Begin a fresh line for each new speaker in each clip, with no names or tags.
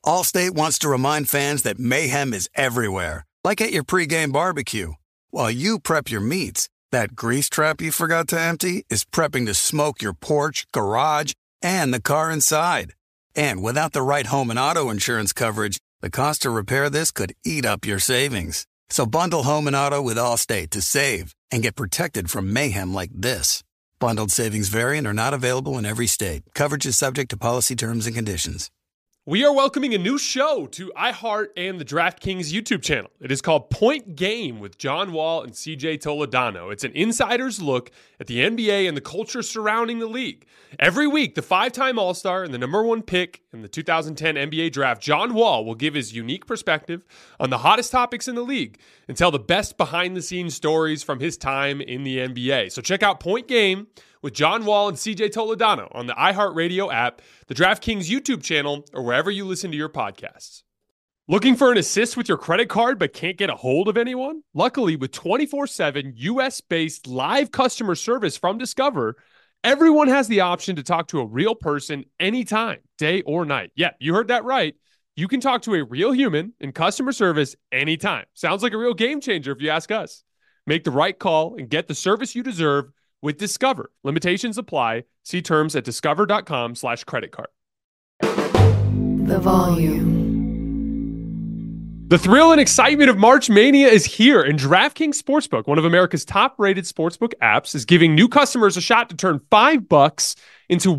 Allstate wants to remind fans that mayhem is everywhere, like at your pregame barbecue. While you prep your meats, that grease trap you forgot to empty is prepping to smoke your porch, garage, and the car inside. And without the right home and auto insurance coverage, the cost to repair this could eat up your savings. So bundle home and auto with Allstate to save and get protected from mayhem like this. Bundled savings vary and are not available in every state. Coverage is subject to policy terms and conditions.
We are welcoming a new show to iHeart and the DraftKings YouTube channel. It is called Point Game with John Wall and CJ Toledano. It's an insider's look at the NBA and the culture surrounding the league. Every week, the five-time All-Star and the number one pick in the 2010 NBA draft, John Wall, will give his unique perspective on the hottest topics in the league and tell the best behind-the-scenes stories from his time in the NBA. So check out Point Game with John Wall and CJ Toledano on the iHeartRadio app, the DraftKings YouTube channel, or wherever you listen to your podcasts. Looking for an assist with your credit card but can't get a hold of anyone? Luckily, with 24/7 US-based live customer service from Discover, everyone has the option to talk to a real person anytime, day or night. Yeah, you heard that right. You can talk to a real human in customer service anytime. Sounds like a real game changer if you ask us. Make the right call and get the service you deserve with Discover. Limitations apply. See terms at discover.com/creditcard.
The volume.
The thrill and excitement of March Mania is here, and DraftKings Sportsbook, one of America's top-rated sportsbook apps, is giving new customers a shot to turn $5 into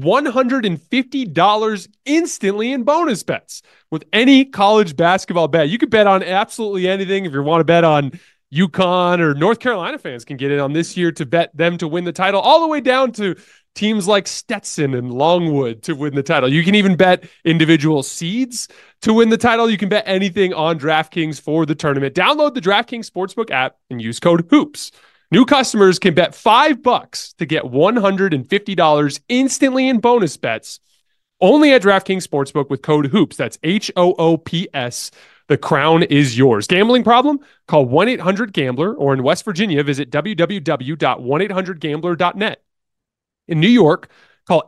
$150 instantly in bonus bets with any college basketball bet. You could bet on absolutely anything. If you want to bet on UConn or North Carolina, fans can get in on this year to bet them to win the title, all the way down to teams like Stetson and Longwood to win the title. You can even bet individual seeds to win the title. You can bet anything on DraftKings for the tournament. Download the DraftKings Sportsbook app and use code HOOPS. New customers can bet $5 to get $150 instantly in bonus bets only at DraftKings Sportsbook with code HOOPS. That's HOOPS. The crown is yours. Gambling problem? Call 1-800-GAMBLER, or in West Virginia, visit www.1800gambler.net. In New York, call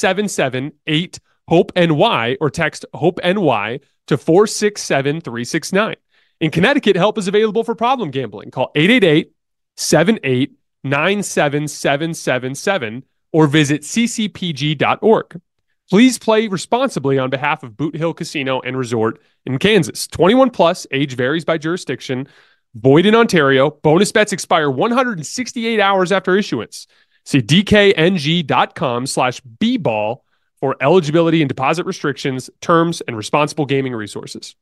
877-8-HOPE-NY or text HOPE-NY to 467-369. In Connecticut, help is available for problem gambling. Call 888-78-97777 or visit ccpg.org. Please play responsibly on behalf of Boot Hill Casino and Resort in Kansas. 21 plus, age varies by jurisdiction. Void in Ontario. Bonus bets expire 168 hours after issuance. See dkng.com/bball for eligibility and deposit restrictions, terms, and responsible gaming resources.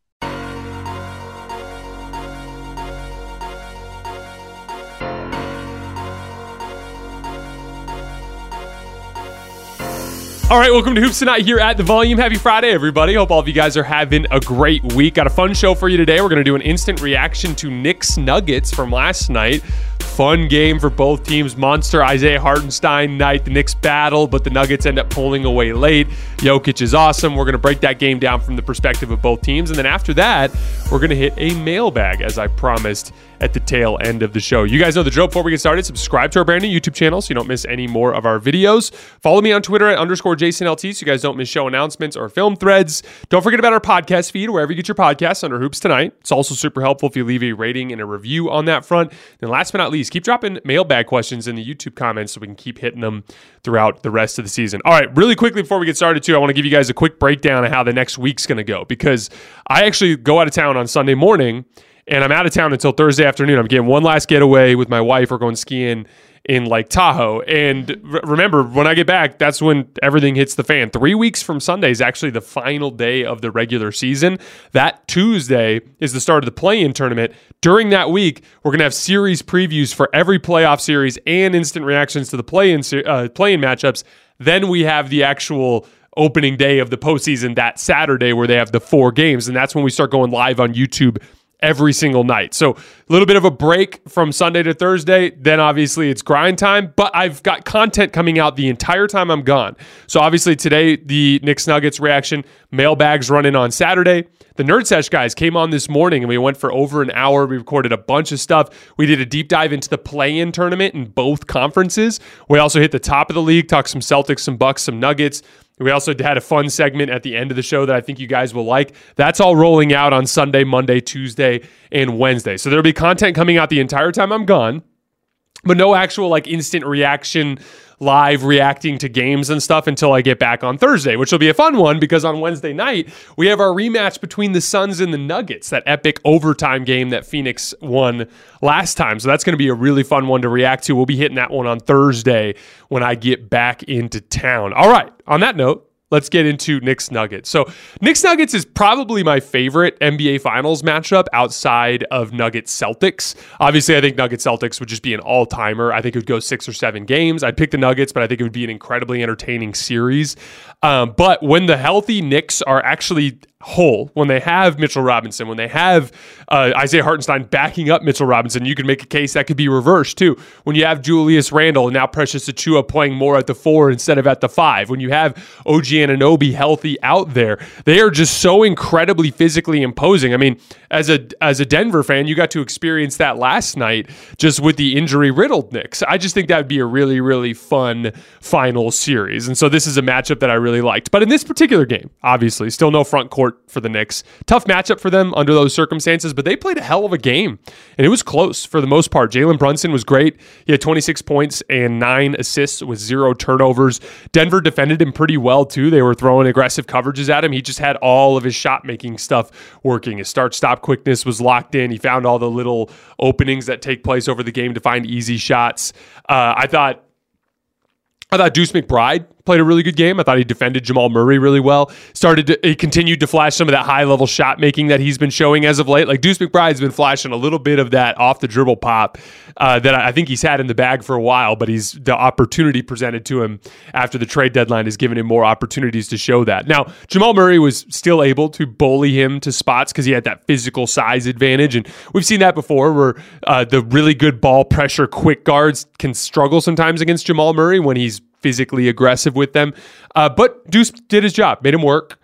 All right, welcome to Hoops Tonight here at The Volume. Happy Friday, everybody. Hope all of you guys are having a great week. Got a fun show for you today. We're going to do an instant reaction to Knicks Nuggets from last night. Fun game for both teams. Monster Isaiah Hartenstein night. The Knicks battle, but the Nuggets end up pulling away late. Jokic is awesome. We're going to break that game down from the perspective of both teams. And then after that, we're going to hit a mailbag, as I promised at the tail end of the show. You guys know the drill. Before we get started, subscribe to our brand new YouTube channel so you don't miss any more of our videos. Follow me on Twitter at _JasonLT so you guys don't miss show announcements or film threads. Don't forget about our podcast feed, wherever you get your podcasts, under Hoops Tonight. It's also super helpful if you leave a rating and a review on that front. And last but not least, keep dropping mailbag questions in the YouTube comments so we can keep hitting them throughout the rest of the season. All right, really quickly before we get started too, I want to give you guys a quick breakdown of how the next week's going to go, because I actually go out of town on Sunday morning and I'm out of town until Thursday afternoon. I'm getting one last getaway with my wife. We're going skiing in Lake Tahoe. And remember, when I get back, that's when everything hits the fan. 3 weeks from Sunday is actually the final day of the regular season. That Tuesday is the start of the play-in tournament. During that week, we're going to have series previews for every playoff series and instant reactions to the play-in matchups. Then we have the actual opening day of the postseason that Saturday, where they have the 4 games. And that's when we start going live on YouTube every single night. So a little bit of a break from Sunday to Thursday. Then obviously it's grind time, but I've got content coming out the entire time I'm gone. So obviously today, the Knicks Nuggets reaction, mailbags running on Saturday. The Nerd Sesh guys came on this morning and we went for over an hour. We recorded a bunch of stuff. We did a deep dive into the play-in tournament in both conferences. We also hit the top of the league, talked some Celtics, some Bucks, some Nuggets. We also had a fun segment at the end of the show that I think you guys will like. That's all rolling out on Sunday, Monday, Tuesday, and Wednesday. So there'll be content coming out the entire time I'm gone, but no actual like instant reaction, live reacting to games and stuff until I get back on Thursday, which will be a fun one because on Wednesday night, we have our rematch between the Suns and the Nuggets, that epic overtime game that Phoenix won last time. So that's going to be a really fun one to react to. We'll be hitting that one on Thursday when I get back into town. All right, on that note, let's get into Knicks Nuggets. So Knicks Nuggets is probably my favorite NBA Finals matchup outside of Nuggets Celtics. Obviously, I think Nuggets Celtics would just be an all-timer. I think it would go 6 or 7 games. I'd pick the Nuggets, but I think it would be an incredibly entertaining series. But when the healthy Knicks are actually whole, when they have Mitchell Robinson, when they have Isaiah Hartenstein backing up Mitchell Robinson, you can make a case that could be reversed too. When you have Julius Randle and now Precious Achiuwa playing more at the 4 instead of at the 5, when you have OG Anunoby healthy out there, they are just so incredibly physically imposing. I mean, as a Denver fan, you got to experience that last night just with the injury-riddled Knicks. I just think that would be a really, really fun final series. And so this is a matchup that I really liked. But in this particular game, obviously, still no front court for the Knicks. Tough matchup for them under those circumstances, but they played a hell of a game, and it was close for the most part. Jalen Brunson was great. He had 26 points and 9 assists with 0 turnovers. Denver defended him pretty well, too. They were throwing aggressive coverages at him. He just had all of his shot-making stuff working. His start-stop quickness was locked in. He found all the little openings that take place over the game to find easy shots. I thought Deuce McBride played a really good game. I thought he defended Jamal Murray really well. He continued to flash some of that high-level shot making that he's been showing as of late. Like Deuce McBride's been flashing a little bit of that off the dribble pop that I think he's had in the bag for a while, but the opportunity presented to him after the trade deadline has given him more opportunities to show that. Now, Jamal Murray was still able to bully him to spots because he had that physical size advantage, and we've seen that before where the really good ball pressure quick guards can struggle sometimes against Jamal Murray when he's physically aggressive with them. But Deuce did his job, made him work.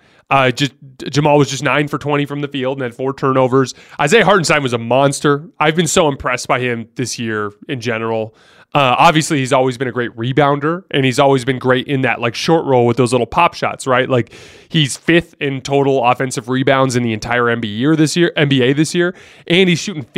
Jamal was just 9 for 20 from the field and had 4 turnovers. Isaiah Hartenstein was a monster. I've been so impressed by him this year in general. Obviously, he's always been a great rebounder, and he's always been great in that like short roll with those little pop shots, right? Like he's 5th in total offensive rebounds in the entire NBA this year, and he's shooting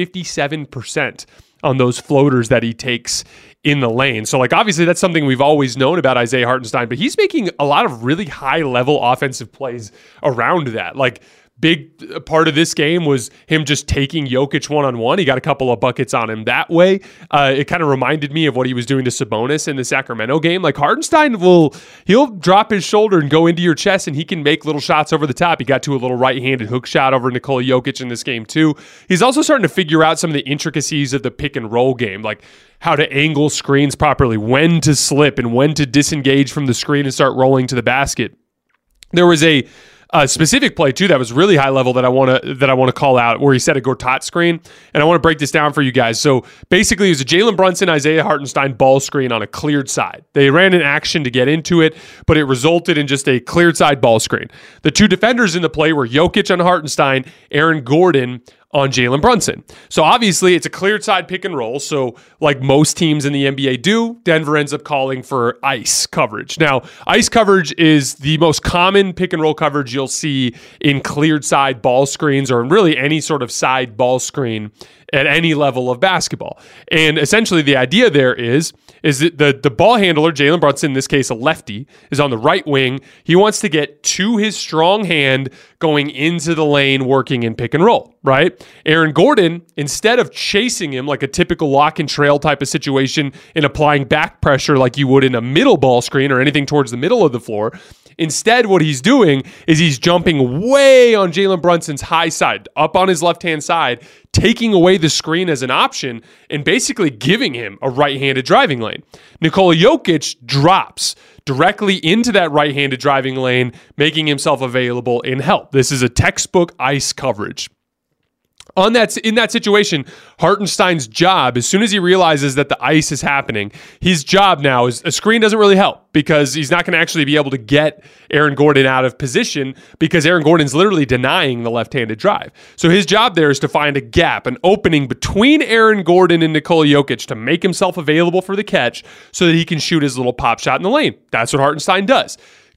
57% on those floaters that he takes in the lane. So like obviously that's something we've always known about Isaiah Hartenstein, but he's making a lot of really high level offensive plays around that. Like big part of this game was him just taking Jokic one-on-one. He got a couple of buckets on him that way. It kind of reminded me of what he was doing to Sabonis in the Sacramento game. Like Hartenstein he'll drop his shoulder and go into your chest, and he can make little shots over the top. He got to a little right-handed hook shot over Nikola Jokic in this game too. He's also starting to figure out some of the intricacies of the pick and roll game, like how to angle screens properly, when to slip and when to disengage from the screen and start rolling to the basket. There was a specific play too that was really high level that I want to call out, where he set a Gortat screen, and I want to break this down for you guys. So basically, it was a Jalen Brunson, Isaiah Hartenstein ball screen on a cleared side. They ran an action to get into it, but it resulted in just a cleared side ball screen. The 2 defenders in the play were Jokic on Hartenstein, Aaron Gordon on Jalen Brunson. So obviously it's a cleared side pick and roll. So like most teams in the NBA do, Denver ends up calling for ice coverage. Now, ice coverage is the most common pick and roll coverage you'll see in cleared side ball screens, or in really any sort of side ball screen at any level of basketball. And essentially the idea there is that the ball handler, Jalen Brunson, in this case a lefty, is on the right wing. He wants to get to his strong hand going into the lane, working in pick and roll, right? Aaron Gordon, instead of chasing him like a typical lock and trail type of situation and applying back pressure like you would in a middle ball screen or anything towards the middle of the floor, instead what he's doing is he's jumping way on Jalen Brunson's high side, up on his left-hand side, taking away the screen as an option and basically giving him a right-handed driving lane. Nikola Jokic drops directly into that right-handed driving lane, making himself available in help. This is a textbook ice coverage. In that situation, Hartenstein's job, as soon as he realizes that the ice is happening, his job now is a screen doesn't really help because he's not going to actually be able to get Aaron Gordon out of position because Aaron Gordon's literally denying the left-handed drive. So his job there is to find a gap, an opening between Aaron Gordon and Nikola Jokic to make himself available for the catch so that he can shoot his little pop shot in the lane. That's what Hartenstein does.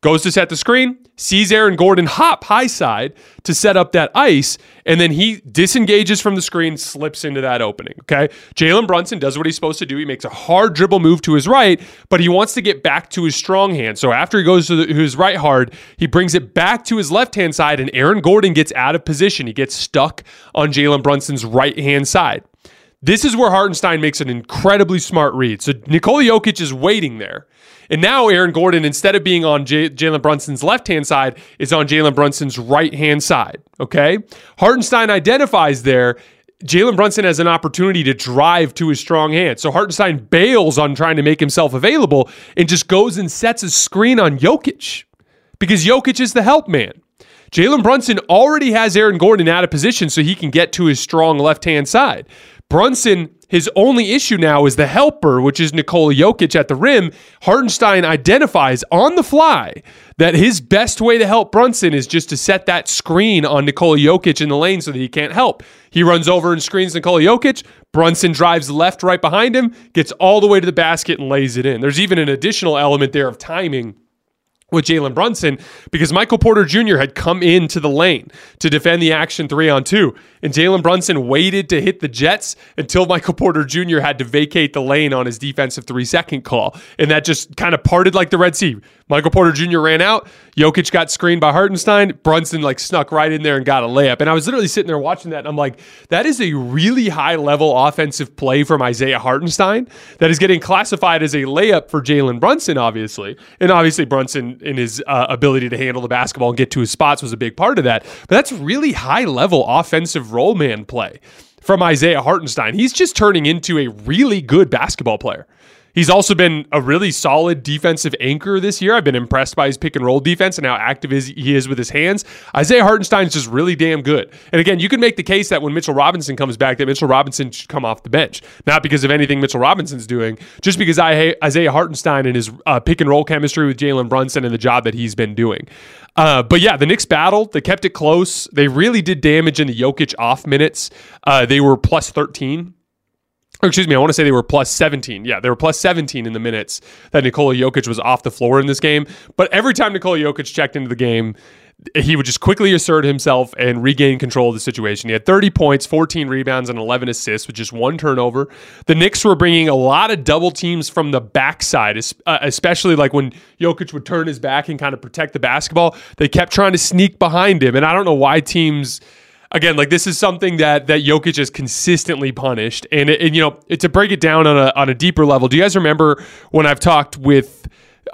goes to set the screen, sees Aaron Gordon hop high side to set up that ice, and then he disengages from the screen, slips into that opening, okay? Jalen Brunson does what he's supposed to do. He makes a hard dribble move to his right, but he wants to get back to his strong hand. So after he goes to his right hard, he brings it back to his left-hand side, and Aaron Gordon gets out of position. He gets stuck on Jalen Brunson's right-hand side. This is where Hartenstein makes an incredibly smart read. So Nikola Jokic is waiting there. And now Aaron Gordon, instead of being on Jalen Brunson's left-hand side, is on Jalen Brunson's right-hand side, okay? Hartenstein identifies there. Jalen Brunson has an opportunity to drive to his strong hand. So Hartenstein bails on trying to make himself available and just goes and sets a screen on Jokic because Jokic is the help man. Jalen Brunson already has Aaron Gordon out of position so he can get to his strong left-hand side. Brunson, his only issue now is the helper, which is Nikola Jokic at the rim. Hartenstein identifies on the fly that his best way to help Brunson is just to set that screen on Nikola Jokic in the lane so that he can't help. He runs over and screens Nikola Jokic. Brunson drives left right behind him, gets all the way to the basket and lays it in. There's even an additional element there of timing with Jalen Brunson because Michael Porter Jr. had come into the lane to defend the action 3-on-2, and Jalen Brunson waited to hit the Jets until Michael Porter Jr. had to vacate the lane on his defensive 3-second call, and that just kind of parted like the Red Sea. Michael Porter Jr. ran out, Jokic got screened by Hartenstein, Brunson snuck right in there and got a layup, and I was literally sitting there watching that, and I'm like, that is a really high-level offensive play from Isaiah Hartenstein that is getting classified as a layup for Jalen Brunson, obviously, and obviously Brunson in his ability to handle the basketball and get to his spots was a big part of that. But that's really high-level offensive role man play from Isaiah Hartenstein. He's just turning into a really good basketball player. He's also been a really solid defensive anchor this year. I've been impressed by his pick and roll defense and how active he is with his hands. Isaiah Hartenstein is just really damn good. And again, you can make the case that when Mitchell Robinson comes back, that Mitchell Robinson should come off the bench. Not because of anything Mitchell Robinson's doing, just because Isaiah Hartenstein and his pick and roll chemistry with Jalen Brunson and the job that he's been doing. But yeah, the Knicks battled. They kept it close. They really did damage in the Jokic off minutes. They were plus 13. Or excuse me, I want to say they were plus 17. Yeah, they were plus 17 in the minutes that Nikola Jokic was off the floor in this game. But every time Nikola Jokic checked into the game, he would just quickly assert himself and regain control of the situation. He had 30 points, 14 rebounds, and 11 assists with just one turnover. The Knicks were bringing a lot of double teams from the backside, especially like when Jokic would turn his back and kind of protect the basketball. They kept trying to sneak behind him, and I don't know why teams... Again, like this is something that Jokic has consistently punished, and to break it down on a deeper level. Do you guys remember when I've talked with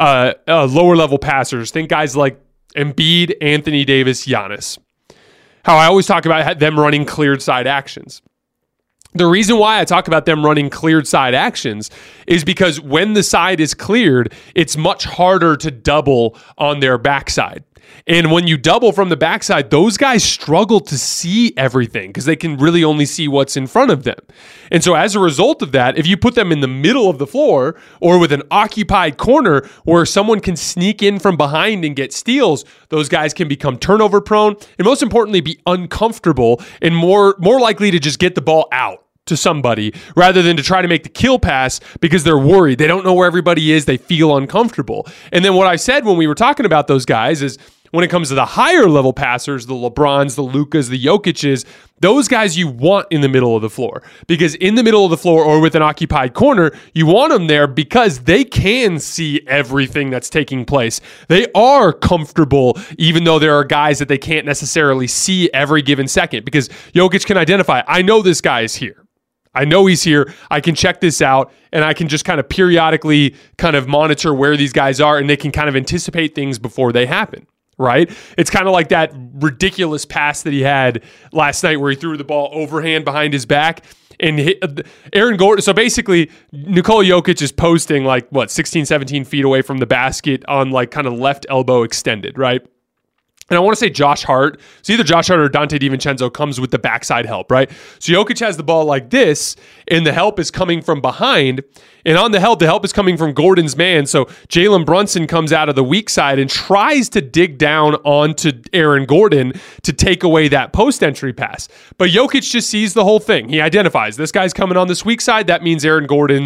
lower level passers? Think guys like Embiid, Anthony Davis, Giannis. How I always talk about them running cleared side actions. The reason why I talk about them running cleared side actions is because when the side is cleared, it's much harder to double on their backside. And when you double from the backside, those guys struggle to see everything because they can really only see what's in front of them. And so as a result of that, if you put them in the middle of the floor or with an occupied corner where someone can sneak in from behind and get steals, those guys can become turnover prone and most importantly be uncomfortable and more likely to just get the ball out to somebody rather than to try to make the kill pass because they're worried. They don't know where everybody is. They feel uncomfortable. And then what I said when we were talking about those guys is when it comes to the higher level passers, the LeBrons, the Lukas, the Jokic's, those guys you want in the middle of the floor because in the middle of the floor or with an occupied corner, you want them there because they can see everything that's taking place. They are comfortable even though there are guys that they can't necessarily see every given second because Jokic can identify, I know this guy is here. I know he's here. I can check this out and I can just kind of periodically kind of monitor where these guys are and they can kind of anticipate things before they happen. Right? It's kind of like that ridiculous pass that he had last night where he threw the ball overhand behind his back and hit Aaron Gordon. So basically, Nikola Jokic is posting 16, 17 feet away from the basket on kind of left elbow extended, right? And I want to say Josh Hart. So either Josh Hart or Dante DiVincenzo comes with the backside help, right? So Jokic has the ball like this, and the help is coming from behind. And on the help is coming from Gordon's man. So Jalen Brunson comes out of the weak side and tries to dig down onto Aaron Gordon to take away that post entry pass. But Jokic just sees the whole thing. He identifies this guy's coming on this weak side. That means Aaron Gordon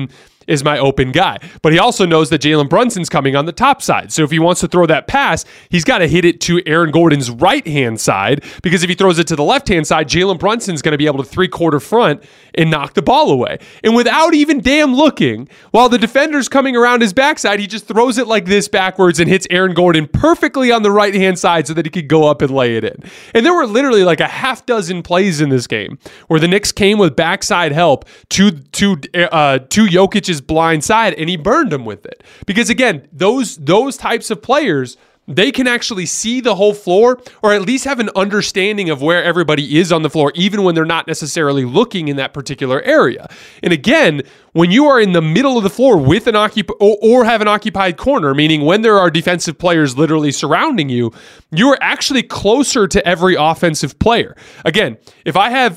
is my open guy. But he also knows that Jalen Brunson's coming on the top side. So if he wants to throw that pass, he's got to hit it to Aaron Gordon's right-hand side, because if he throws it to the left-hand side, Jalen Brunson's going to be able to three-quarter front and knock the ball away. And without even damn looking, while the defender's coming around his backside, he just throws it like this backwards and hits Aaron Gordon perfectly on the right-hand side so that he could go up and lay it in. And there were literally like a half dozen plays in this game where the Knicks came with backside help to Jokic's blind side, and he burned him with it. Because again, those types of players, they can actually see the whole floor, or at least have an understanding of where everybody is on the floor, even when they're not necessarily looking in that particular area. And again, when you are in the middle of the floor with an or have an occupied corner, meaning when there are defensive players literally surrounding you, you are actually closer to every offensive player. Again, if I have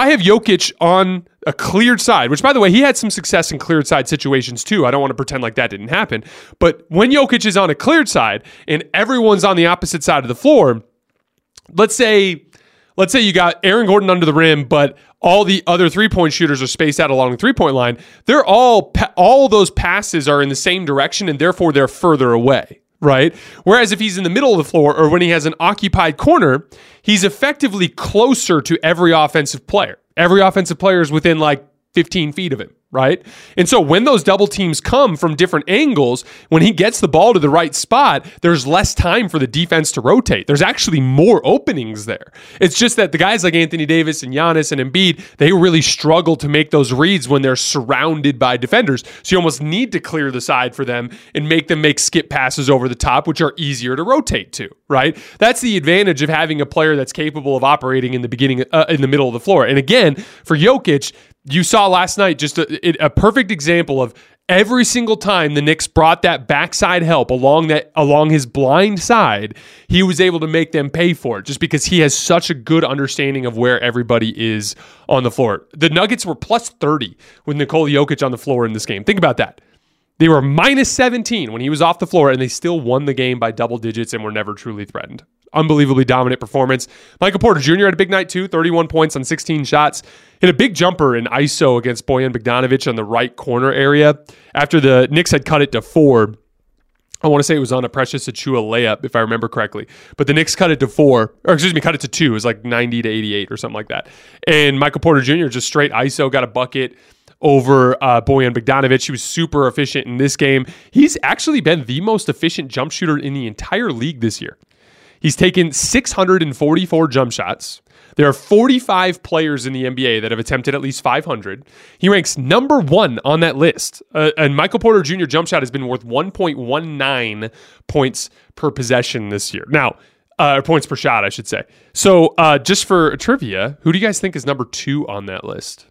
Jokic on a cleared side, which by the way, he had some success in cleared side situations too. I don't want to pretend like that didn't happen. But when Jokic is on a cleared side and everyone's on the opposite side of the floor, let's say you got Aaron Gordon under the rim, but all the other three-point shooters are spaced out along the three-point line. They're all those passes are in the same direction, and therefore they're further away. Right? Whereas if he's in the middle of the floor, or when he has an occupied corner, he's effectively closer to every offensive player. Every offensive player is within like 15 feet of him, right? And so when those double teams come from different angles, when he gets the ball to the right spot, there's less time for the defense to rotate. There's actually more openings there. It's just that the guys like Anthony Davis and Giannis and Embiid, they really struggle to make those reads when they're surrounded by defenders. So you almost need to clear the side for them and make them make skip passes over the top, which are easier to rotate to, right? That's the advantage of having a player that's capable of operating in the middle of the floor. And again, for Jokic, you saw last night just a perfect example of every single time the Knicks brought that backside help along his blind side, he was able to make them pay for it just because he has such a good understanding of where everybody is on the floor. The Nuggets were plus 30 with Nikola Jokic on the floor in this game. Think about that. They were minus 17 when he was off the floor, and they still won the game by double digits and were never truly threatened. Unbelievably dominant performance. Michael Porter Jr. had a big night too, 31 points on 16 shots. Hit a big jumper in ISO against Bojan Bogdanovic on the right corner area. After the Knicks had cut it to 4, I want to say it was on a Precious Achiuwa layup, if I remember correctly. But the Knicks cut it to 2. It was like 90 to 88 or something like that. And Michael Porter Jr. just straight ISO, got a bucket over Bojan Bogdanovic. He was super efficient in this game. He's actually been the most efficient jump shooter in the entire league this year. He's taken 644 jump shots. There are 45 players in the NBA that have attempted at least 500. He ranks number 1 on that list. And Michael Porter Jr. jump shot has been worth 1.19 points per possession this year. Now, points per shot, I should say. So just for trivia, who do you guys think is number 2 on that list?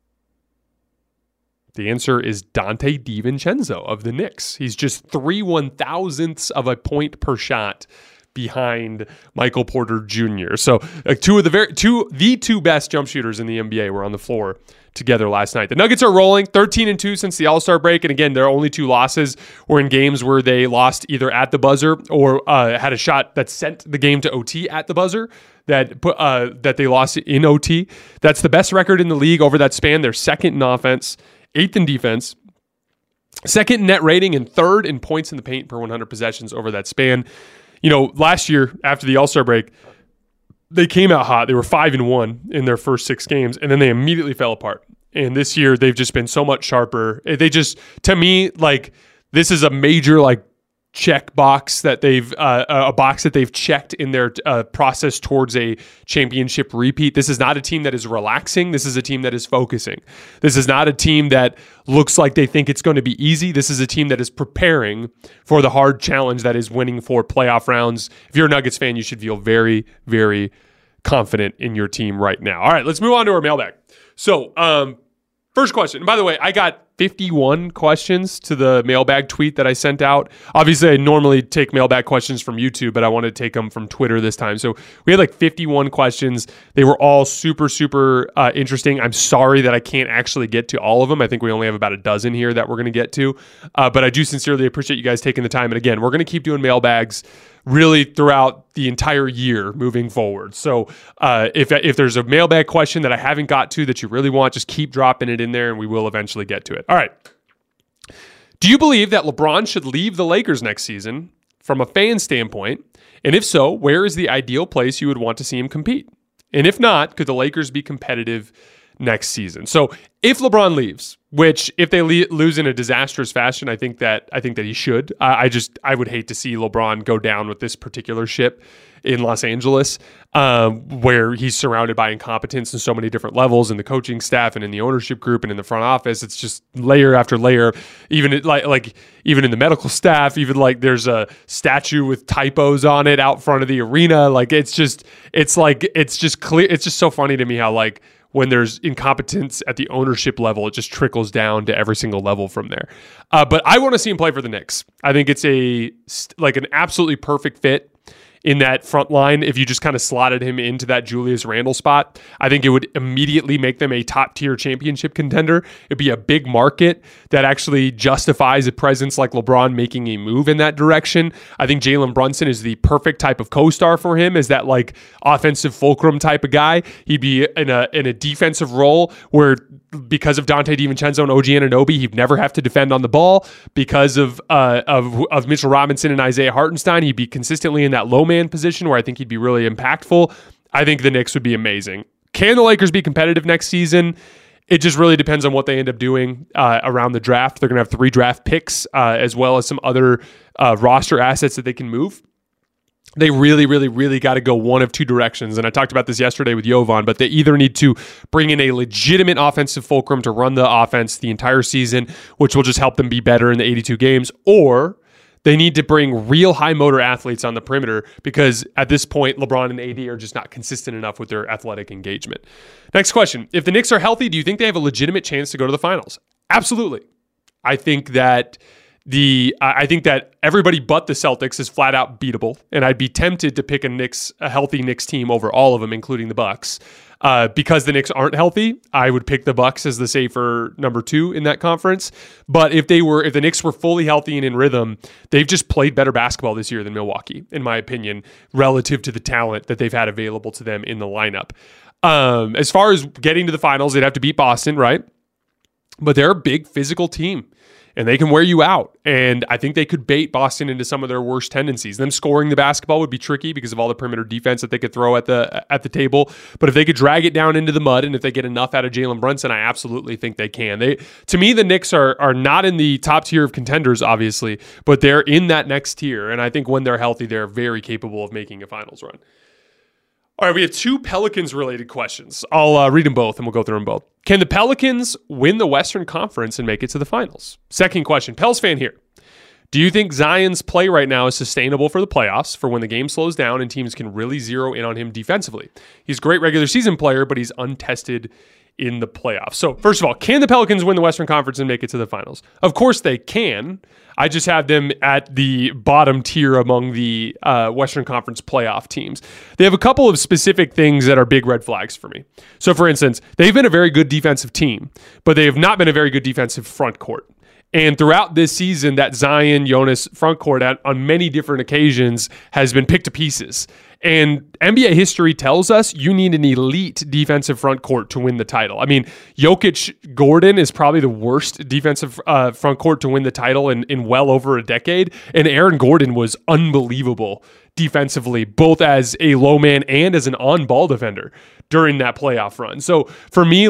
The answer is Dante DiVincenzo of the Knicks. He's just 3/1000ths of a point per shot behind Michael Porter Jr. So the two best jump shooters in the NBA were on the floor together last night. The Nuggets are rolling 13-2 since the All-Star break. And again, their only 2 losses were in games where they lost either at the buzzer or had a shot that sent the game to OT at the buzzer that they lost in OT. That's the best record in the league over that span. They're second in offense, 8th in defense, second in net rating, and 3rd in points in the paint per 100 possessions over that span. You know, last year after the All-Star break, they came out hot. They were 5-1 in their first 6 games, and then they immediately fell apart. And this year, they've just been so much sharper. They just, to me, like, this is a major, like, check box that a box that they've checked in their process towards a championship repeat. This is not a team that is relaxing. This is a team that is focusing. This is not a team that looks like they think it's going to be easy. This is a team that is preparing for the hard challenge that is winning 4 playoff rounds. If you're a Nuggets fan, you should feel very, very confident in your team right now. All right, let's move on to our mailbag. So, first question. And by the way, I got 51 questions to the mailbag tweet that I sent out. Obviously, I normally take mailbag questions from YouTube, but I wanted to take them from Twitter this time. So we had like 51 questions. They were all super, super interesting. I'm sorry that I can't actually get to all of them. I think we only have about a dozen here that we're going to get to. But I do sincerely appreciate you guys taking the time. And again, we're going to keep doing mailbags really throughout the entire year moving forward. So if there's a mailbag question that I haven't got to that you really want, just keep dropping it in there and we will eventually get to it. All right. Do you believe that LeBron should leave the Lakers next season from a fan standpoint? And if so, where is the ideal place you would want to see him compete? And if not, could the Lakers be competitive next season? So if LeBron leaves, which if they lose in a disastrous fashion, I think that he should. I would hate to see LeBron go down with this particular ship in Los Angeles, where he's surrounded by incompetence in so many different levels in the coaching staff and in the ownership group and in the front office. It's just layer after layer. Even even in the medical staff, even like there's a statue with typos on it out front of the arena. Like it's just clear. It's just so funny to me how like when there's incompetence at the ownership level, it just trickles down to every single level from there. But I want to see him play for the Knicks. I think it's an absolutely perfect fit in that front line. If you just kind of slotted him into that Julius Randle spot, I think it would immediately make them a top-tier championship contender. It'd be a big market that actually justifies a presence like LeBron making a move in that direction. I think Jalen Brunson is the perfect type of co-star for him, as that like offensive fulcrum type of guy. He'd be in a defensive role where, because of Dante DiVincenzo and OG Anunoby, he'd never have to defend on the ball. Because of Mitchell Robinson and Isaiah Hartenstein, he'd be consistently in that low man position where I think he'd be really impactful. I think the Knicks would be amazing. Can the Lakers be competitive next season? It just really depends on what they end up doing around the draft. They're going to have 3 draft picks as well as some other roster assets that they can move. They really, really, really got to go one of two directions. And I talked about this yesterday with Jovan, but they either need to bring in a legitimate offensive fulcrum to run the offense the entire season, which will just help them be better in the 82 games, or they need to bring real high motor athletes on the perimeter, because at this point, LeBron and AD are just not consistent enough with their athletic engagement. Next question. If the Knicks are healthy, do you think they have a legitimate chance to go to the finals? Absolutely. I think that everybody but the Celtics is flat out beatable, and I'd be tempted to pick a healthy Knicks team over all of them, including the Bucks. Because the Knicks aren't healthy, I would pick the Bucks as the safer number 2 in that conference. But if the Knicks were fully healthy and in rhythm, they've just played better basketball this year than Milwaukee, in my opinion, relative to the talent that they've had available to them in the lineup. As far as getting to the finals, they'd have to beat Boston, right? But they're a big physical team, and they can wear you out. And I think they could bait Boston into some of their worst tendencies. Them scoring the basketball would be tricky because of all the perimeter defense that they could throw at the table. But if they could drag it down into the mud, and if they get enough out of Jalen Brunson, I absolutely think they can. To me, the Knicks are not in the top tier of contenders, obviously, but they're in that next tier. And I think when they're healthy, they're very capable of making a finals run. All right, we have 2 Pelicans-related questions. I'll read them both, and we'll go through them both. Can the Pelicans win the Western Conference and make it to the finals? Second question, Pels fan here. Do you think Zion's play right now is sustainable for the playoffs, for when the game slows down and teams can really zero in on him defensively? He's a great regular season player, but he's untested in the playoffs. So, first of all, can the Pelicans win the Western Conference and make it to the finals? Of course they can. I just have them at the bottom tier among the Western Conference playoff teams. They have a couple of specific things that are big red flags for me. So, for instance, they've been a very good defensive team, but they have not been a very good defensive front court. And throughout this season, that Zion-Jonas front court on many different occasions has been picked to pieces. And NBA history tells us you need an elite defensive front court to win the title. I mean, Jokic-Gordon is probably the worst defensive front court to win the title in well over a decade. And Aaron Gordon was unbelievable defensively, both as a low man and as an on-ball defender during that playoff run. So for me,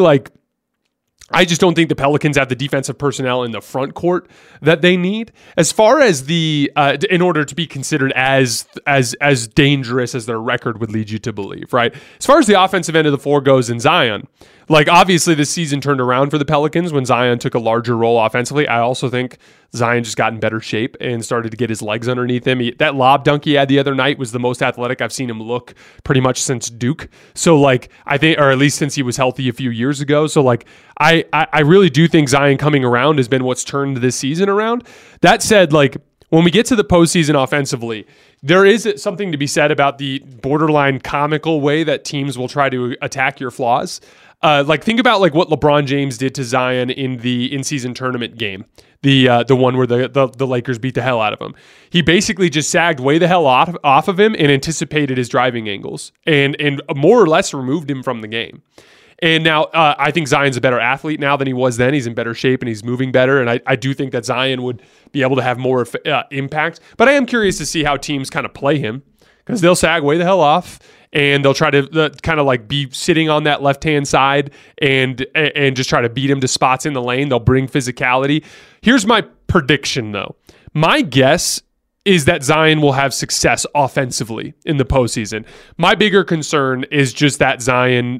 I just don't think the Pelicans have the defensive personnel in the front court that they need. As far as in order to be considered as dangerous as their record would lead you to believe, right? As far as the offensive end of the floor goes in Zion, obviously this season turned around for the Pelicans when Zion took a larger role offensively. I also think Zion just got in better shape and started to get his legs underneath him. That lob dunk he had the other night was the most athletic I've seen him look pretty much since Duke. So I think, or at least since he was healthy a few years ago. So I really do think Zion coming around has been what's turned this season around. That said, when we get to the postseason offensively, there is something to be said about the borderline comical way that teams will try to attack your flaws. Think about what LeBron James did to Zion in the in-season tournament game, the one where the Lakers beat the hell out of him. He basically just sagged way the hell off of him and anticipated his driving angles and more or less removed him from the game. And now I think Zion's a better athlete now than he was then. He's in better shape and he's moving better. And I do think that Zion would be able to have more impact. But I am curious to see how teams kind of play him, because they'll sag way the hell off and they'll try to kind of like be sitting on that left-hand side and just try to beat him to spots in the lane. They'll bring physicality. Here's my prediction, though. My guess is that Zion will have success offensively in the postseason. My bigger concern is just that Zion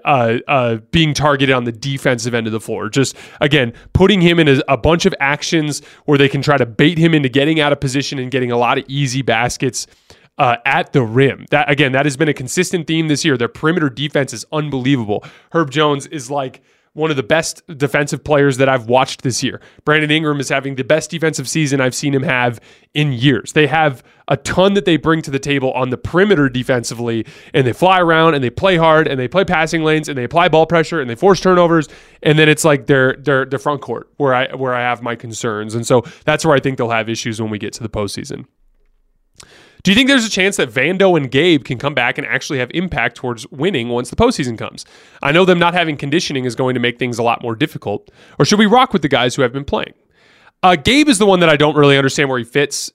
being targeted on the defensive end of the floor. Just, again, putting him in a bunch of actions where they can try to bait him into getting out of position and getting a lot of easy baskets at the rim. That has been a consistent theme this year. Their perimeter defense is unbelievable. Herb Jones is like one of the best defensive players that I've watched this year. Brandon Ingram is having the best defensive season I've seen him have in years. They have a ton that they bring to the table on the perimeter defensively, and they fly around and they play hard and they play passing lanes and they apply ball pressure and they force turnovers. And then it's like their front court where I have my concerns. And so that's where I think they'll have issues when we get to the postseason. Do you think there's a chance that Vando and Gabe can come back and actually have impact towards winning once the postseason comes? I know them not having conditioning is going to make things a lot more difficult. Or should we rock with the guys who have been playing? Gabe is the one that I don't really understand where he fits.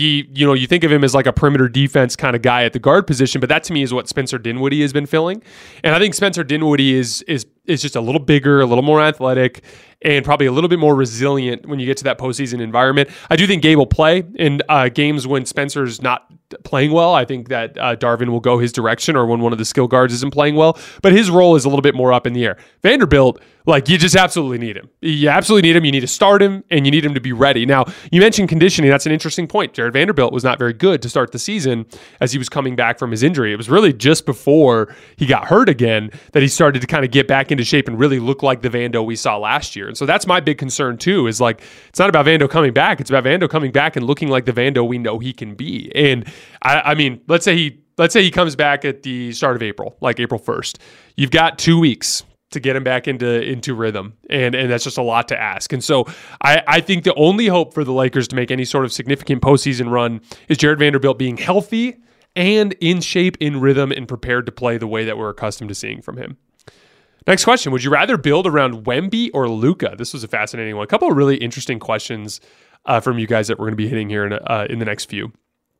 You think of him as like a perimeter defense kind of guy at the guard position, but that to me is what Spencer Dinwiddie has been filling. And I think Spencer Dinwiddie is just a little bigger, a little more athletic, and probably a little bit more resilient when you get to that postseason environment. I do think Gabe will play in games when Spencer's not playing well. I think that Darvin will go his direction, or when one of the skill guards isn't playing well. But his role is a little bit more up in the air. Vanderbilt, you just absolutely need him. You absolutely need him. You need to start him, and you need him to be ready. Now, you mentioned conditioning. That's an interesting point. Jared Vanderbilt was not very good to start the season as he was coming back from his injury. It was really just before he got hurt again that he started to kind of get back into shape and really look like the Vando we saw last year. And so that's my big concern too, is it's not about Vando coming back. It's about Vando coming back and looking like the Vando we know he can be. And I mean, let's say he comes back at the start of April, like April 1st. You've got 2 weeks to get him back into rhythm. And that's just a lot to ask. And so I think the only hope for the Lakers to make any sort of significant postseason run is Jared Vanderbilt being healthy and in shape, in rhythm, and prepared to play the way that we're accustomed to seeing from him. Next question. Would you rather build around Wemby or Luka? This was a fascinating one. A couple of really interesting questions from you guys that we're going to be hitting here in the next few.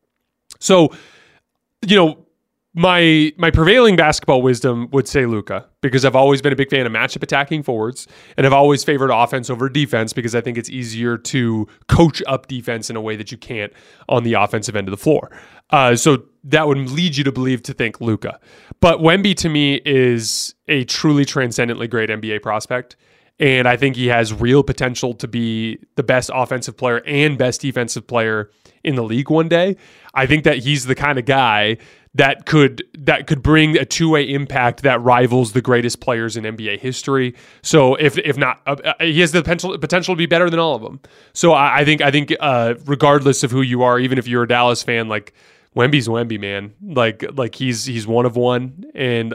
So, my prevailing basketball wisdom would say Luka, because I've always been a big fan of matchup attacking forwards, and I've always favored offense over defense because I think it's easier to coach up defense in a way that you can't on the offensive end of the floor. So that would lead you to think Luka. But Wemby to me is a truly transcendently great NBA prospect. And I think he has real potential to be the best offensive player and best defensive player in the league one day. I think that he's the kind of guy that could bring a two-way impact that rivals the greatest players in NBA history. So if not, he has the potential to be better than all of them. So I think regardless of who you are, even if you're a Dallas fan, Wemby's Wemby, man. He's one of one, and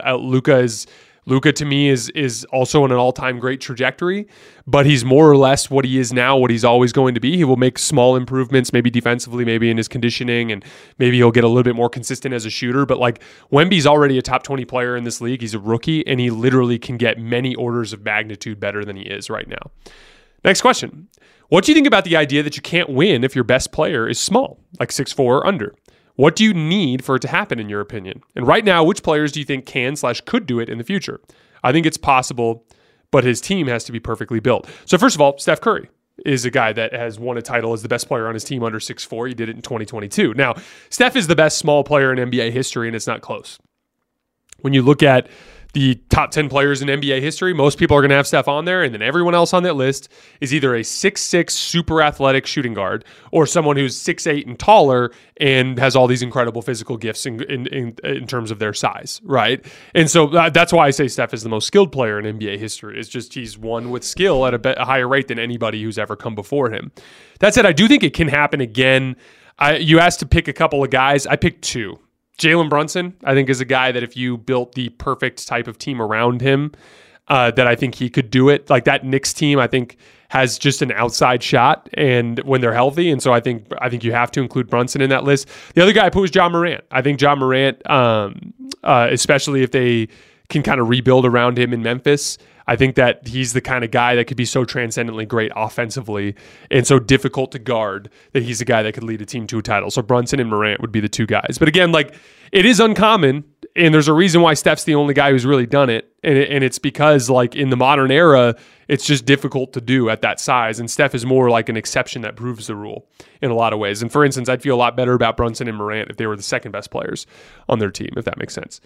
Luka to me is also on an all-time great trajectory, but he's more or less what he is now, what he's always going to be. He will make small improvements, maybe defensively, maybe in his conditioning, and maybe he'll get a little bit more consistent as a shooter. But Wemby's already a top 20 player in this league. He's a rookie, and he literally can get many orders of magnitude better than he is right now. Next question. What do you think about the idea that you can't win if your best player is small, like 6'4" or under? What do you need for it to happen, in your opinion? And right now, which players do you think can/could do it in the future? I think it's possible, but his team has to be perfectly built. So first of all, Steph Curry is a guy that has won a title as the best player on his team under 6'4". He did it in 2022. Now, Steph is the best small player in NBA history, and it's not close. When you look at the top 10 players in NBA history, most people are going to have Steph on there, and then everyone else on that list is either a 6'6" super athletic shooting guard or someone who's 6'8" and taller and has all these incredible physical gifts in terms of their size, right? And so that's why I say Steph is the most skilled player in NBA history. It's just he's won with skill at a higher rate than anybody who's ever come before him. That said, I do think it can happen again. You asked to pick a couple of guys. I picked two. Jalen Brunson, I think, is a guy that if you built the perfect type of team around him, that I think he could do it. That Knicks team, I think, has just an outside shot, and when they're healthy, and so I think you have to include Brunson in that list. The other guy I put was Ja Morant. I think Ja Morant, especially if they can kind of rebuild around him in Memphis. I think that he's the kind of guy that could be so transcendently great offensively and so difficult to guard that he's a guy that could lead a team to a title. So Brunson and Morant would be the two guys. But again, like, it is uncommon, and there's a reason why Steph's the only guy who's really done it. And it's because, like, in the modern era, it's just difficult to do at that size. And Steph is more like an exception that proves the rule in a lot of ways. And for instance, I'd feel a lot better about Brunson and Morant if they were the second best players on their team, if that makes sense.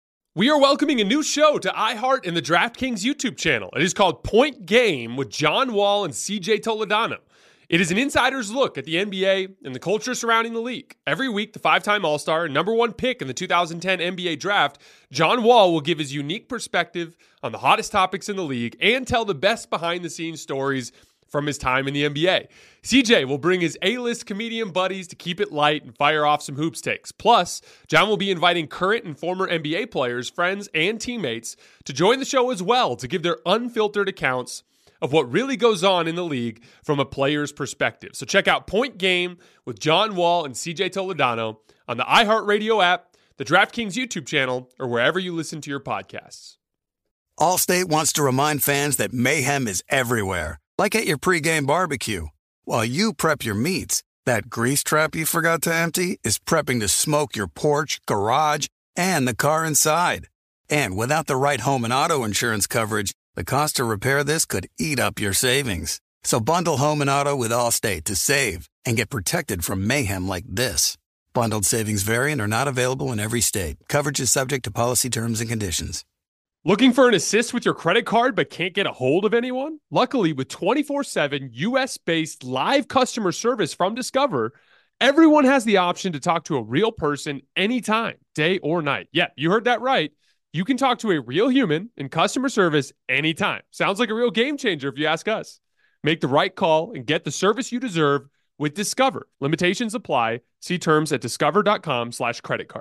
We are welcoming a new show to iHeart and the DraftKings YouTube channel. It is called Point Game with John Wall and CJ Toledano. It is an insider's look at the NBA and the culture surrounding the league. Every week, the five-time All-Star and number one pick in the 2010 NBA Draft, John Wall will give his unique perspective on the hottest topics in the league and tell the best behind-the-scenes stories from his time in the NBA. CJ will bring his A-list comedian buddies to keep it light and fire off some hoops takes. Plus, John will be inviting current and former NBA players, friends, and teammates to join the show as well to give their unfiltered accounts of what really goes on in the league from a player's perspective. So check out Point Game with John Wall and CJ Toledano on the iHeartRadio app, the DraftKings YouTube channel, or wherever you listen to your podcasts.
Allstate wants to remind fans that mayhem is everywhere, like at your pregame barbecue. While you prep your meats, that grease trap you forgot to empty is prepping to smoke your porch, garage, and the car inside. And without the right home and auto insurance coverage, the cost to repair this could eat up your savings. So bundle home and auto with Allstate to save and get protected from mayhem like this. Bundled savings vary and are not available in every state. Coverage is subject to policy terms and conditions.
Looking for an assist with your credit card but can't get a hold of anyone? Luckily, with 24/7 U.S.-based live customer service from Discover, everyone has the option to talk to a real person anytime, day or night. Yeah, you heard that right. You can talk to a real human in customer service anytime. Sounds like a real game changer if you ask us. Make the right call and get the service you deserve with Discover. Limitations apply. See terms at discover.com/creditcard.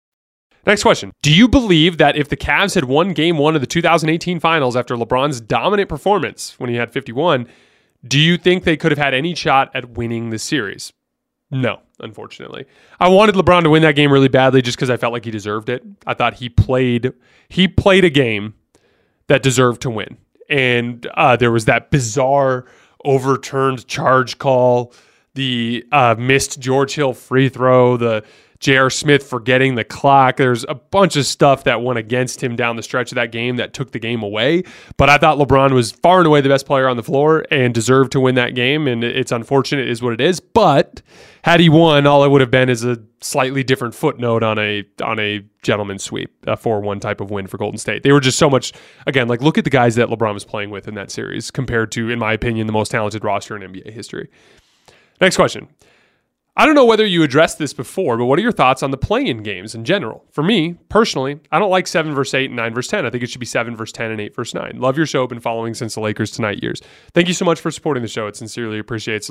Next question. Do you believe that if the Cavs had won Game 1 of the 2018 Finals after LeBron's dominant performance when he had 51, do you think they could have had any shot at winning the series? No, unfortunately. I wanted LeBron to win that game really badly just because I felt like he deserved it. I thought he played a game that deserved to win. And there was that bizarre overturned charge call, the missed George Hill free throw, the J.R. Smith forgetting the clock. There's a bunch of stuff that went against him down the stretch of that game that took the game away. But I thought LeBron was far and away the best player on the floor and deserved to win that game. And it's unfortunate, it is what it is. But had he won, all it would have been is a slightly different footnote on a gentleman's sweep, a 4-1 type of win for Golden State. They were just so much, again, like, look at the guys that LeBron was playing with in that series compared to, in my opinion, the most talented roster in NBA history. Next question. I don't know whether you addressed this before, but what are your thoughts on the play-in games in general? For me, personally, I don't like 7 versus 8 and 9 versus 10. I think it should be 7 versus 10 and 8 versus 9. Love your show. Been following since the Lakers Tonight years. Thank you so much for supporting the show. I sincerely appreciate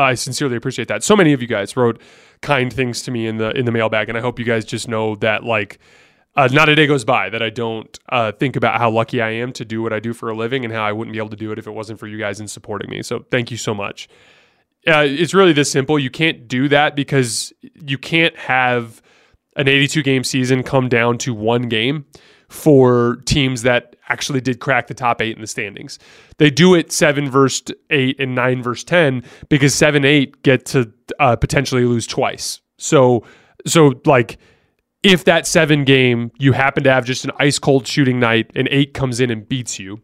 that. So many of you guys wrote kind things to me in the mailbag, and I hope you guys just know that, like, not a day goes by that I don't think about how lucky I am to do what I do for a living and how I wouldn't be able to do it if it wasn't for you guys in supporting me. So thank you so much. It's really this simple. You can't do that because you can't have an 82-game season come down to one game for teams that actually did crack the top 8 in the standings. They do it 7 versus 8 and 9 versus 10 because 7-8 get to potentially lose twice. So like, if that 7 game, you happen to have just an ice-cold shooting night and 8 comes in and beats you,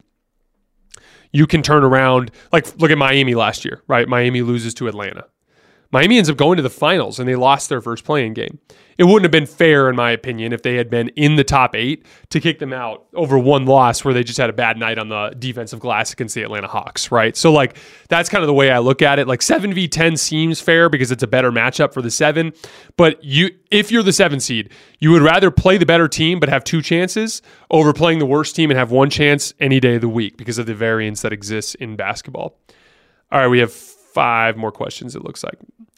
you can turn around, like, look at Miami last year, right? Miami loses to Atlanta. Miami ends up going to the finals, and they lost their first play-in game. It wouldn't have been fair, in my opinion, if they had been in the top 8 to kick them out over one loss where they just had a bad night on the defensive glass against the Atlanta Hawks, right? So, like, that's kind of the way I look at it. Like, 7v10 seems fair because it's a better matchup for the 7. But if you're the 7 seed, you would rather play the better team but have 2 chances over playing the worst team and have 1 chance any day of the week because of the variance that exists in basketball. All right, we have 5 more questions, it looks like.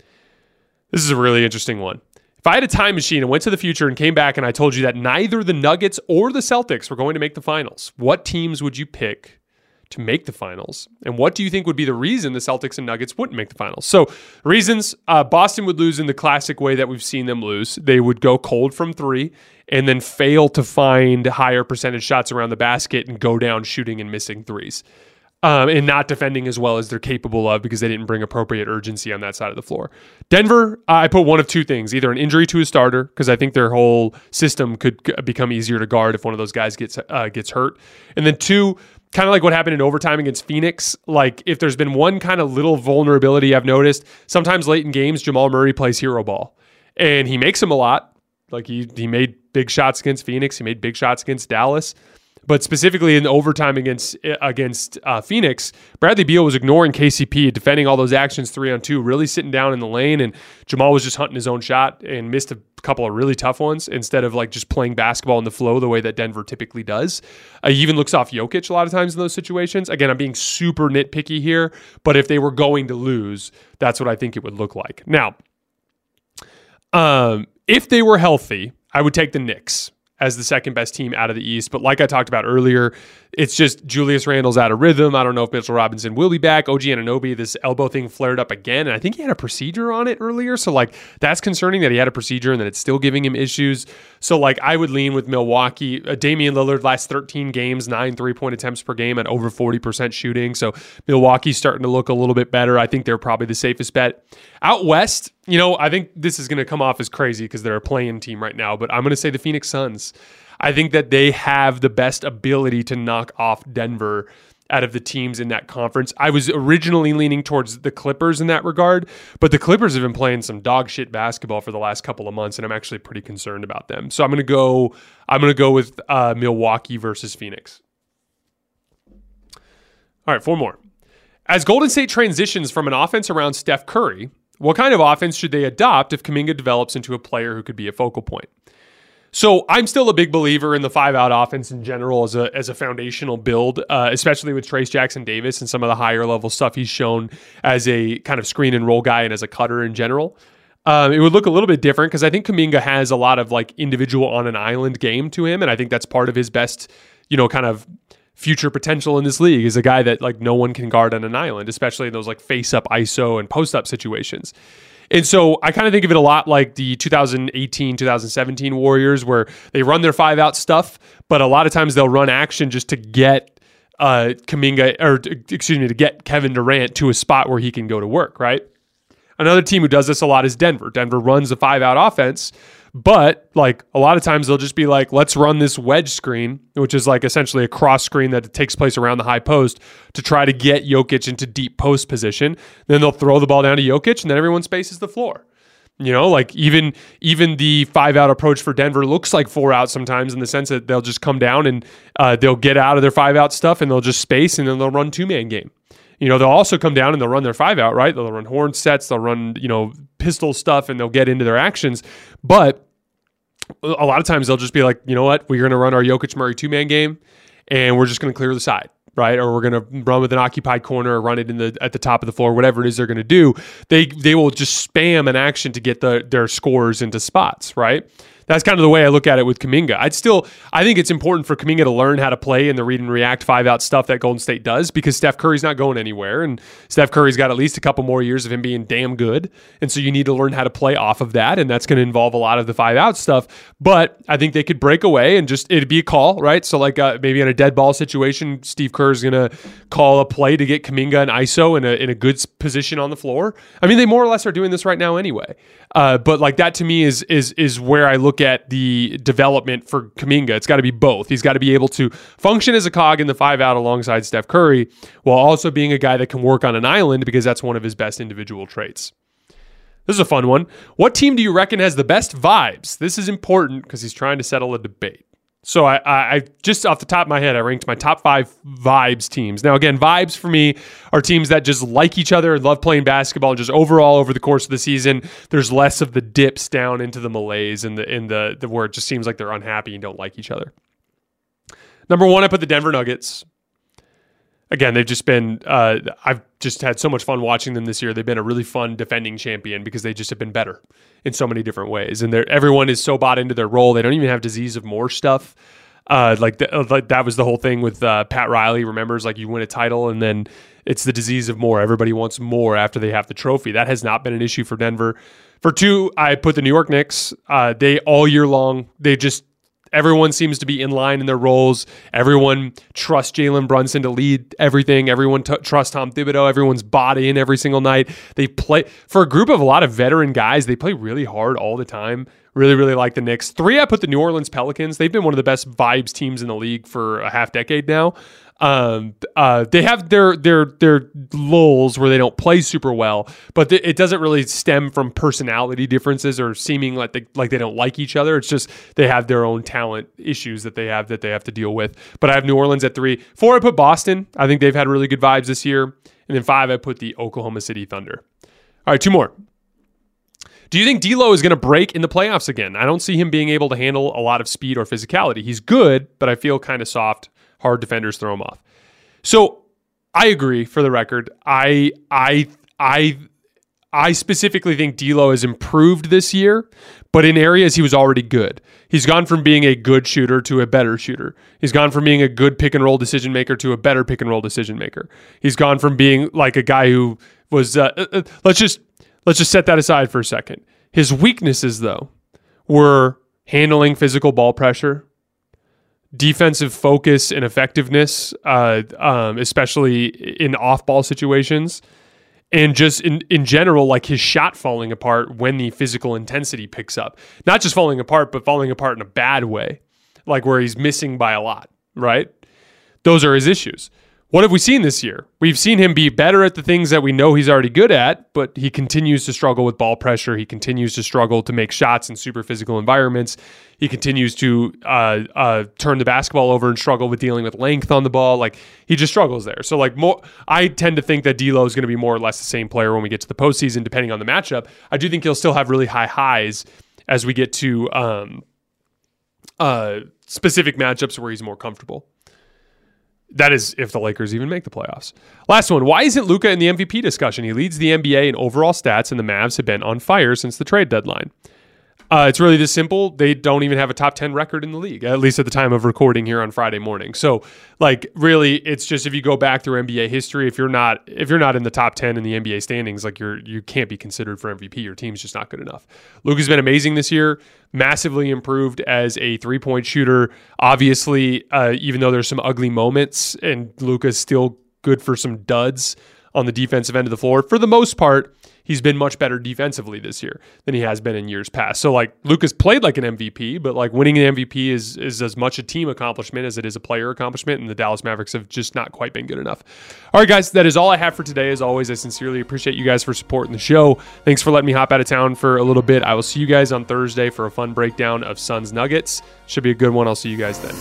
This is a really interesting one. If I had a time machine and went to the future and came back and I told you that neither the Nuggets or the Celtics were going to make the finals, what teams would you pick to make the finals? And what do you think would be the reason the Celtics and Nuggets wouldn't make the finals? So reasons, Boston would lose in the classic way that we've seen them lose. They would go cold from three and then fail to find higher percentage shots around the basket and go down shooting and missing threes. And not defending as well as they're capable of because they didn't bring appropriate urgency on that side of the floor. Denver, I put one of two things, either an injury to a starter, because I think their whole system could become easier to guard if one of those guys gets hurt. And then two, kind of like what happened in overtime against Phoenix. Like if there's been one kind of little vulnerability I've noticed, sometimes late in games, Jamal Murray plays hero ball. And he makes them a lot. Like he made big shots against Phoenix. He made big shots against Dallas. But specifically in the overtime against Phoenix, Bradley Beal was ignoring KCP, defending all those actions 3-on-2, really sitting down in the lane, and Jamal was just hunting his own shot and missed a couple of really tough ones instead of like just playing basketball in the flow the way that Denver typically does. He even looks off Jokic a lot of times in those situations. Again, I'm being super nitpicky here, but if they were going to lose, that's what I think it would look like. Now, if they were healthy, I would take the Knicks as the second best team out of the East. But like I talked about earlier, it's just Julius Randle's out of rhythm. I don't know if Mitchell Robinson will be back. OG Anunoby, this elbow thing flared up again. And I think he had a procedure on it earlier. So like that's concerning that he had a procedure and that it's still giving him issues. So like I would lean with Milwaukee. Damian Lillard last 13 games, 9 3-point attempts per game at over 40% shooting. So Milwaukee's starting to look a little bit better. I think they're probably the safest bet. Out West, I think this is going to come off as crazy because they're a play-in team right now, but I'm going to say the Phoenix Suns. I think that they have the best ability to knock off Denver out of the teams in that conference. I was originally leaning towards the Clippers in that regard, but the Clippers have been playing some dog shit basketball for the last couple of months, and I'm actually pretty concerned about them. So I'm going to go with Milwaukee versus Phoenix. All right, 4 more. As Golden State transitions from an offense around Steph Curry, what kind of offense should they adopt if Kuminga develops into a player who could be a focal point? So I'm still a big believer in the 5-out offense in general as a foundational build, especially with Trayce Jackson-Davis and some of the higher level stuff he's shown as a kind of screen and roll guy and as a cutter in general. It would look a little bit different because I think Kuminga has a lot of like individual on an island game to him, and I think that's part of his best, kind of future potential in this league is a guy that like no one can guard on an island, especially in those like face-up ISO and post-up situations. And so I kind of think of it a lot like the 2018, 2017 Warriors where they run their 5-out stuff, but a lot of times they'll run action just to get to get Kevin Durant to a spot where he can go to work, right? Another team who does this a lot is Denver. Denver runs a 5-out offense, but like a lot of times they'll just be like, let's run this wedge screen, which is like essentially a cross screen that takes place around the high post to try to get Jokic into deep post position. Then they'll throw the ball down to Jokic and then everyone spaces the floor. Like even the 5-out approach for Denver looks like 4-out sometimes in the sense that they'll just come down and they'll get out of their 5-out stuff and they'll just space and then they'll run 2-man game. They'll also come down and they'll run their 5-out, right? They'll run horn sets, they'll run, pistol stuff, and they'll get into their actions. But a lot of times they'll just be like, you know what? We're going to run our Jokic Murray 2-man game, and we're just going to clear the side, right? Or we're going to run with an occupied corner or run it at the top of the floor, whatever it is they're going to do. They will just spam an action to get their scorers into spots, right? That's kind of the way I look at it with Kuminga. I think it's important for Kuminga to learn how to play in the read and react 5-out stuff that Golden State does because Steph Curry's not going anywhere, and Steph Curry's got at least a couple more years of him being damn good, and so you need to learn how to play off of that, and that's going to involve a lot of the 5-out stuff. But I think they could break away and just it'd be a call, right? So like maybe in a dead ball situation, Steve Kerr's going to call a play to get Kuminga and ISO in a good position on the floor. I mean, they more or less are doing this right now anyway. But like that to me is where I look at the development for Kuminga. It's got to be both. He's got to be able to function as a cog in the 5-out alongside Steph Curry while also being a guy that can work on an island because that's one of his best individual traits. This is a fun one. What team do you reckon has the best vibes? This is important because he's trying to settle a debate. So I just off the top of my head, I ranked my top 5 vibes teams. Now, again, vibes for me are teams that just like each other and love playing basketball. And just overall over the course of the season, there's less of the dips down into the malaise and the where it just seems like they're unhappy and don't like each other. Number 1, I put the Denver Nuggets. Again, they've just been, I've just had so much fun watching them this year. They've been a really fun defending champion because they just have been better in so many different ways. And everyone is so bought into their role. They don't even have disease of more stuff. Like that was the whole thing with Pat Riley. Remembers, like, you win a title and then it's the disease of more. Everybody wants more after they have the trophy. That has not been an issue for Denver. For 2, I put the New York Knicks. They all year long, everyone seems to be in line in their roles. Everyone trusts Jalen Brunson to lead everything. Everyone trusts Tom Thibodeau. Everyone's bought in every single night. They play for a group of a lot of veteran guys. They play really hard all the time. Really, really like the Knicks. 3, I put the New Orleans Pelicans. They've been one of the best vibes teams in the league for a half decade now. They have their lulls where they don't play super well, but it doesn't really stem from personality differences or seeming like they don't like each other. It's just they have their own talent issues that they have to deal with. But I have New Orleans at 3. 4, I put Boston. I think they've had really good vibes this year. And then 5, I put the Oklahoma City Thunder. All right, 2 more. Do you think D'Lo is going to break in the playoffs again? I don't see him being able to handle a lot of speed or physicality. He's good, but I feel kind of soft. Hard defenders throw him off. So I agree. For the record, I specifically think D'Lo has improved this year, but in areas he was already good. He's gone from being a good shooter to a better shooter. He's gone from being a good pick and roll decision maker to a better pick and roll decision maker. He's gone from being like a guy who was let's just set that aside for a second. His weaknesses, though, were handling physical ball pressure, defensive focus and effectiveness, especially in off-ball situations, and just in general, like his shot falling apart when the physical intensity picks up. Not just falling apart, but falling apart in a bad way, like where he's missing by a lot, right? Those are his issues. What have we seen this year? We've seen him be better at the things that we know he's already good at, but he continues to struggle with ball pressure. He continues to struggle to make shots in super physical environments. He continues to turn the basketball over and struggle with dealing with length on the ball. Like, he just struggles there. So, like, I tend to think that D'Lo is going to be more or less the same player when we get to the postseason, depending on the matchup. I do think he'll still have really high highs as we get to specific matchups where he's more comfortable. That is if the Lakers even make the playoffs. Last one. Why isn't Luka in the MVP discussion? He leads the NBA in overall stats, and the Mavs have been on fire since the trade deadline. It's really this simple. They don't even have a top 10 record in the league, at least at the time of recording here on Friday morning. So, like, really, it's just if you go back through NBA history, if you're not in the top 10 in the NBA standings, like, you can't be considered for MVP. Your team's just not good enough. Luka's been amazing this year, massively improved as a three-point shooter. Obviously, even though there's some ugly moments, and Luka's still good for some duds on the defensive end of the floor, for the most part, he's been much better defensively this year than he has been in years past. So, like, Luka's played like an MVP, but, like, winning an MVP is as much a team accomplishment as it is a player accomplishment, and the Dallas Mavericks have just not quite been good enough. All right, guys, that is all I have for today. As always, I sincerely appreciate you guys for supporting the show. Thanks for letting me hop out of town for a little bit. I will see you guys on Thursday for a fun breakdown of Suns Nuggets. Should be a good one. I'll see you guys then.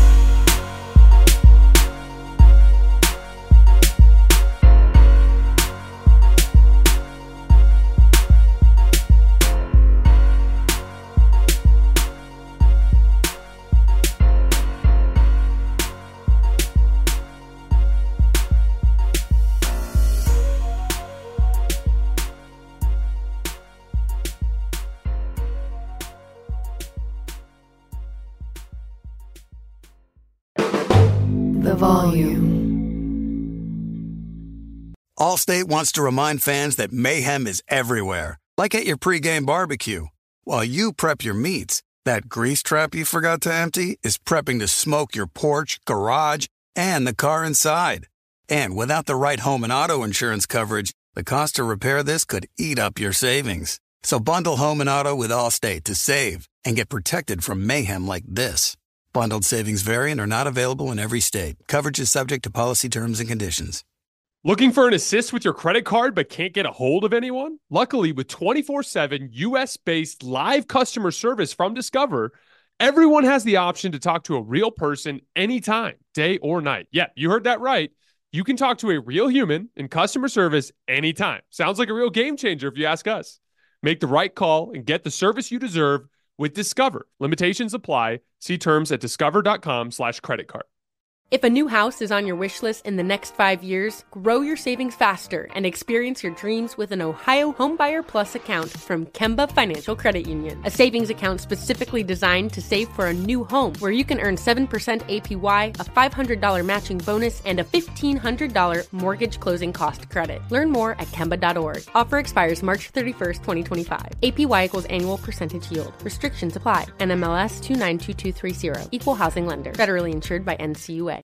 The volume.
Allstate wants to remind fans that mayhem is everywhere, like at your pregame barbecue. While you prep your meats, that grease trap you forgot to empty is prepping to smoke your porch, garage, and the car inside. And without the right home and auto insurance coverage, the cost to repair this could eat up your savings. So bundle home and auto with Allstate to save and get protected from mayhem like this. Bundled savings vary and are not available in every state. Coverage is subject to policy terms and conditions.
Looking for an assist with your credit card but can't get a hold of anyone? Luckily, with 24/7 U.S.-based live customer service from Discover, everyone has the option to talk to a real person anytime, day or night. Yeah, you heard that right. You can talk to a real human in customer service anytime. Sounds like a real game changer if you ask us. Make the right call and get the service you deserve with Discover. Limitations apply. See terms at discover.com/credit card.
If a new house is on your wish list in the next 5 years, grow your savings faster and experience your dreams with an Ohio Homebuyer Plus account from Kemba Financial Credit Union. A savings account specifically designed to save for a new home, where you can earn 7% APY, a $500 matching bonus, and a $1,500 mortgage closing cost credit. Learn more at Kemba.org. Offer expires March 31st, 2025. APY equals annual percentage yield. Restrictions apply. NMLS 292230. Equal housing lender. Federally insured by NCUA.